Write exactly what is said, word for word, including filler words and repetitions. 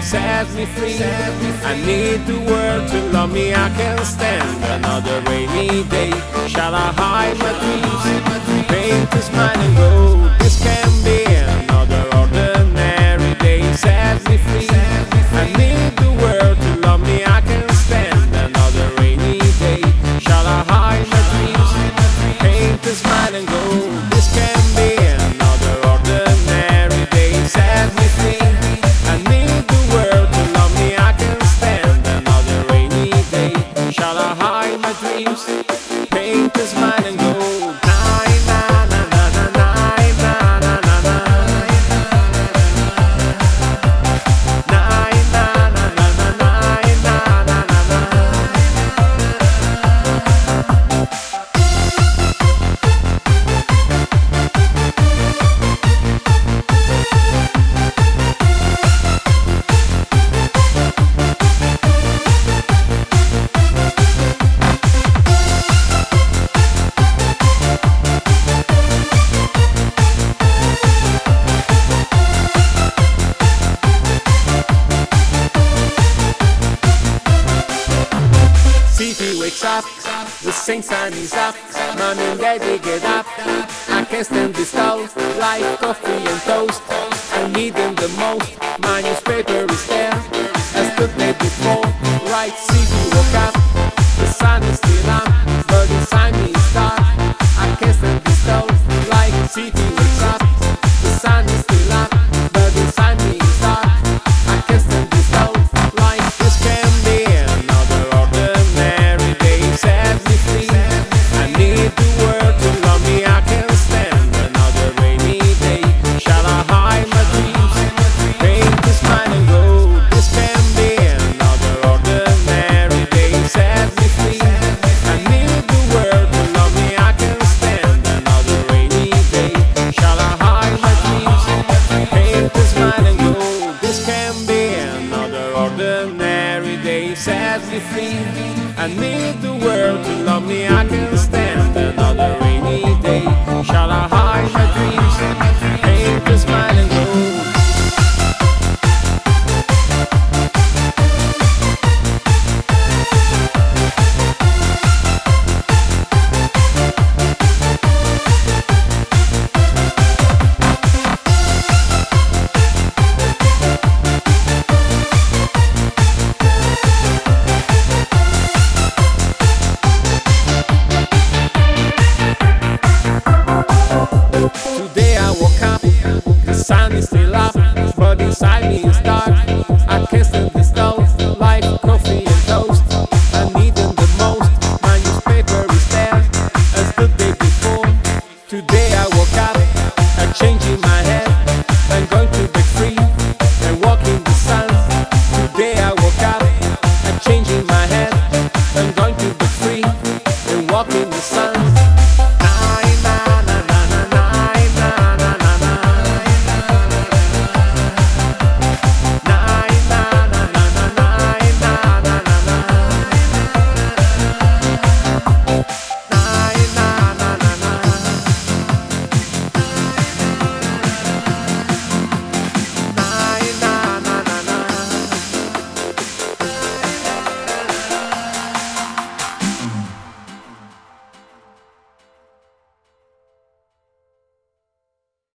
set me free. I need the world to love me, I can't stand another rainy day. Shall I hide my dreams, paint a smile and go? This can be another ordinary day. Set me free. I need the world to love me, I can't stand another rainy day. Shall I hide my dreams, paint a smile and go? This can be another ordinary day. Set me free. I need the world to love me, I can't stand another rainy day. Shall I hide my dreams, paint a smile and go? City wakes up, the same sun is up. Mom and daddy get up. I can't stand this toast, like coffee and toast. I need them the most. My newspaper is there, as the day before. Right, city woke up, the sun is still up, but inside me is dark. I can't stand this toast, like city wakes up, the sun is still up, but inside me is dark. I can't stand this toast, like this can be another ordinary day. Set me free. I need the world to love me, I can't stand another rainy day. Shall I hide my dreams, paint a smile and go? This can be another ordinary day. Set me free. I need the world to love me, I can't stand another rainy day. Shall I hide my dreams, paint a smile and go? This can be another ordinary day. Set me free. I need the world to love me, I can't stand